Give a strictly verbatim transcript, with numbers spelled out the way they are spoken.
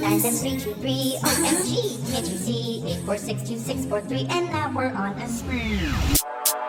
nine seven three two three. O M G, can't you see? eight four six two six four three, and now we're on a spree.